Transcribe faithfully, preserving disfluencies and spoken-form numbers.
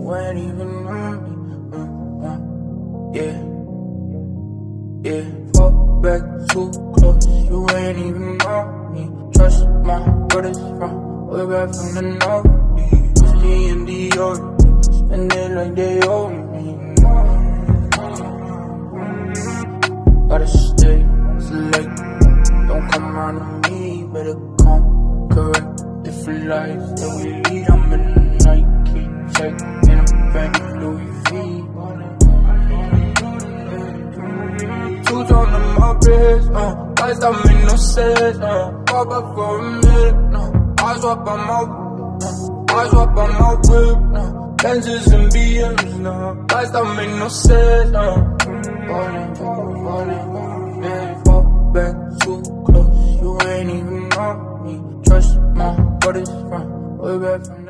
you ain't even on me. Uh, uh, yeah, yeah. Fall back too close, you ain't even on me. Trust my brothers from way back from the north. Whiskey and Dior, spend it like they owe me. Gotta stay select, don't come around to me, better come correct. Different lives that we lead, I'm in the Nike check, and I'm back in Louis V. Two on my wrist, uh, lights don't make no sense, uh, pop up for a minute, no, I swap on my, uh, I swap on my whip, no, Benzes and B Ms, no, lights don't make no sense, uh, falling, falling, yeah, fall back too close, you ain't even on me, trust my brothers from way back from